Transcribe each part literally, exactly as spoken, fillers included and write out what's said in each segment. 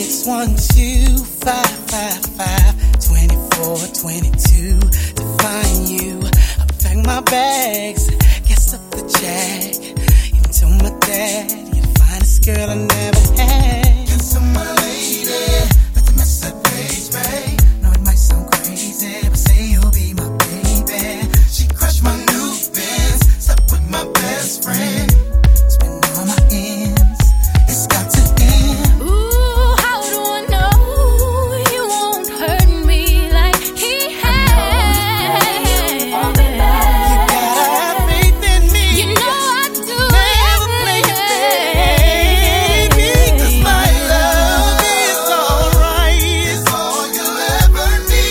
six one two, five five five, two four two two. To find you, I pack my bags, guess up the jack. You told my dad you're the finest girl I never had. You're so my lady, let the mess up, baby. No, it might sound crazy, but say you'll be my baby. She crushed my new Benz, slept with my best friend. Spend all my ends, it's got to end. Ooh, how do I know you won't hurt me like he has? You gotta have faith in me. You know I do. Never play it, baby, 'cause my love is alright. It's all you'll ever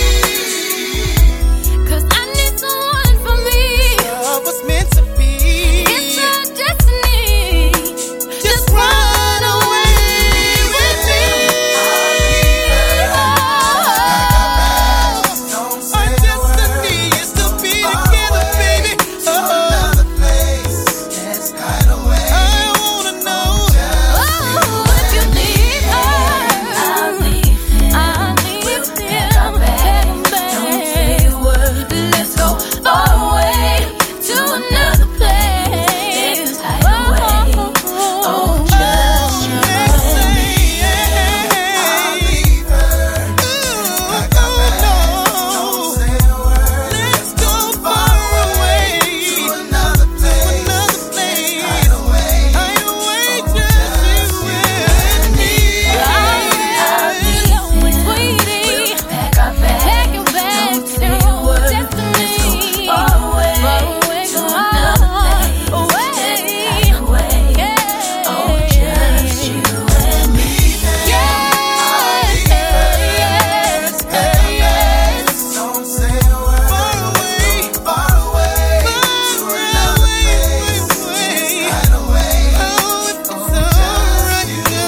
need. 'Cause I need someone for me. Love was meant to be. It's our destiny. Just run away with me. Our destiny is to be together, baby. Oh, I wanna know. Oh, if you leave her, I'll leave him. I'll leave him. Pack our bags, don't say a word. Let's go far away to another place. Oh, oh, just you and me. Let's go far away to another place. Hide away, just you and me. I'll be always waiting. Pack our bags, your bags, and roll destiny. Far away, far away to another place. Away, yeah. Oh, just you and me. Yeah, yeah, Don't say a word. Far away, far away to another place. Hide away. Oh, if it's alright,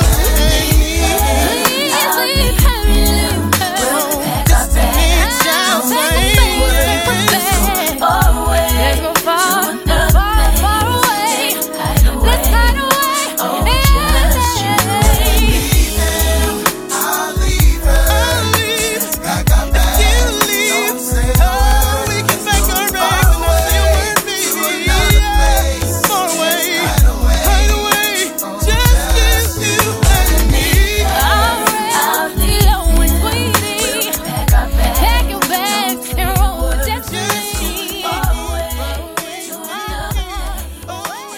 Please leave her, leave her. Pack our bags, don't say a word. Far away, let's go far, far, far away. Let's hide away. Oh, just you and me. I'll leave her. I'll leave. Pack our bags. You leave. Don't say a word. We can pack our bags and not say a word, baby. Far away. Hide away. Hide away. Just you and me. I'll be always waiting. Pack our bags, pack your bags and roll destiny. Far away to another place.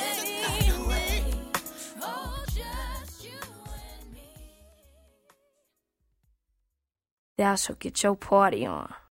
Oh, just you and me. Thou shalt get your party on.